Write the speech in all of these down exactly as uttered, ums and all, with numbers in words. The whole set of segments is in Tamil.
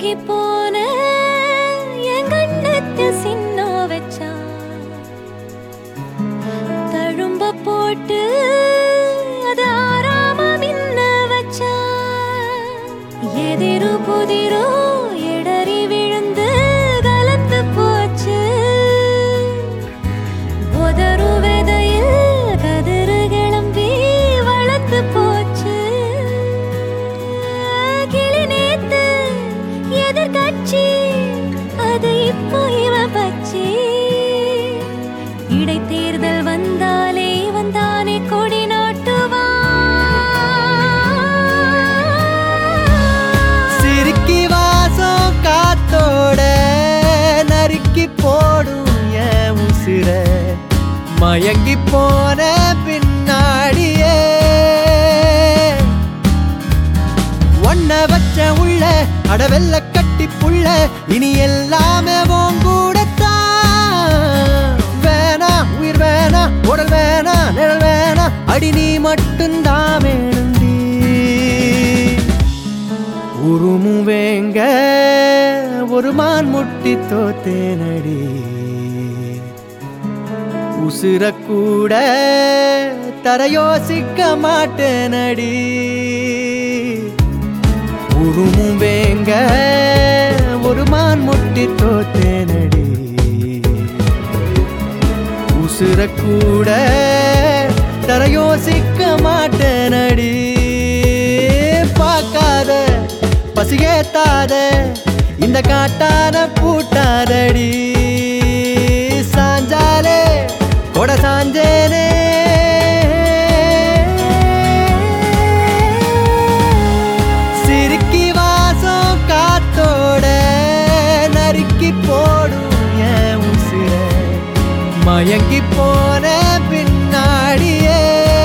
மயங்கி போன என் கண்ணத்து சின்ன வச்சா தழும்ப போட்டு அது ஆறாம மின்ன வச்சா எதிரு புதிரோ இடறி விழுந்து கலந்து போச்சு உதறு விதையில் கதிரு கிளம்பி வளர்த்து போச்சு கிளி நேத்து எதிர்கட்சி அது இப்போ இவ பச்சி இடைத்தேர்தல் வந்தாலே வந்தானே கொடி நாட்டுவா சிரிக்கி வாசம் காத்தோட நறுக்கி போடும் என் உசிர மயங்கி போன பின்னாடியே ஒன்ன வச்ச உள்ள அடவெல்ல கட்டி புள்ள இனி எல்லாமே கூடத்தான் வேணா உயிர் வேணா உடல் வேணா நிழல் வேணா அடி நீ மட்டும்தான் வேணுண்டி உருமும் வேங்க ஒரு மான் முட்டி தோத்தேனடி உசுர கூட தர யோசிக்க மாட்டேனடி உருமும் வேங்க ஒரு மான் முட்டி தோத்தேனடி உசுர கூட தர யோசிக்க மாட்டேனடி பார்க்காத பசிகேத்தாத இந்த காட்டான பூட்டாதடி சாஞ்சாலே கொட சாஞ்சேனே சிரிக்கி வாசம் காத்தோட நறுக்கி போடும் என் உசிர மயங்கி போன பின்னாடியே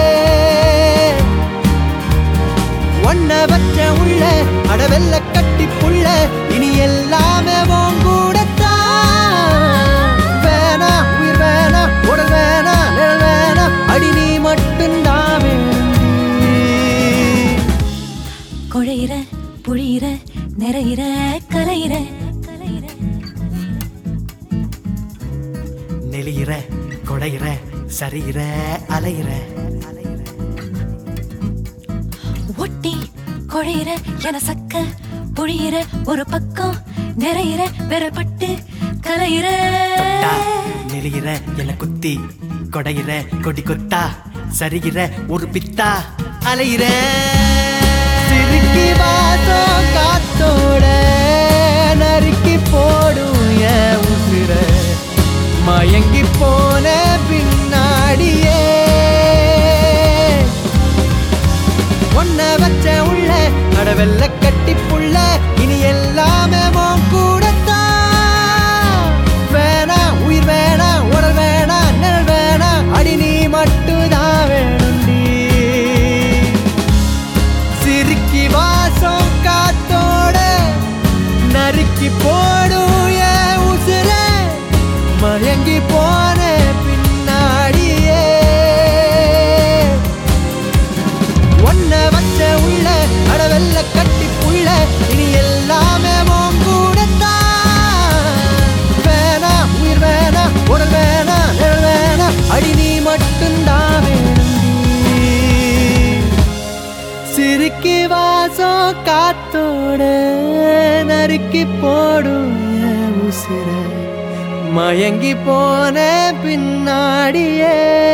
ஒன்ன வச்ச உள்ள அடவெல்ல கட்டி புள்ள இனி எல்லாமே கூடத்தான் வேணா உயிர் வேணா உடல் வேணா நிழல் வேணா அடி நீ மட்டும்தான் வேணுண்டி குழையிற புழியிற நிறையிற கலையிற கலையிற நெளியிற கொடையிற சரியிற அலையிற ஒட்டி குழையிற என சக்க புழியிற ஒரு பக்கம் நிறையிற விரப்பட்டு கலையிற நெளியிற என குத்தி கொடையிற கொடி கொத்தா சரிகிற ஒரு பித்தா அலையிற சிரிக்கி வாசம் காத்தோட நறுக்கி போடும் என் உசிர மயங்கி போன பின்னாடியே ஒன்ன வச்ச உள்ள அடவெல்ல கட்டி புள்ள இனி எல்லாமே கூடத்தான் வேணா உயிர் வேணா உடல் வேணா நிழல் வேணா அடி நீ மட்டும்தான் வேணுண்டி சிரிக்கி வாசம் காத்தோட நறுக்கி போடும் என் உசிர மயங்கி போன பின்னாடியே ஒன்ன வச்ச உள்ள அடவெல்ல கட்டி புள்ள இனி எல்லாமே கூடத்தான் வேணா உயிர் வேணா உடல் வேணா நிழல் வேணா அடி நீ மட்டும்தான் வேணுண்டி சிரிக்கி வாசம் காத்தோட நறுக்கி போடும் என் உசிர மயங்கி போன பின்னாடியே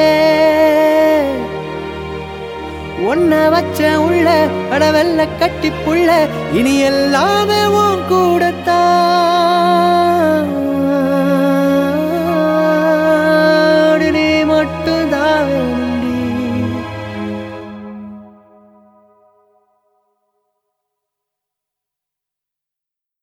ஒன்ன வச்ச உள்ள அடவெல்ல கட்டி புள்ள இனி எல்லாமே கூடத்தான்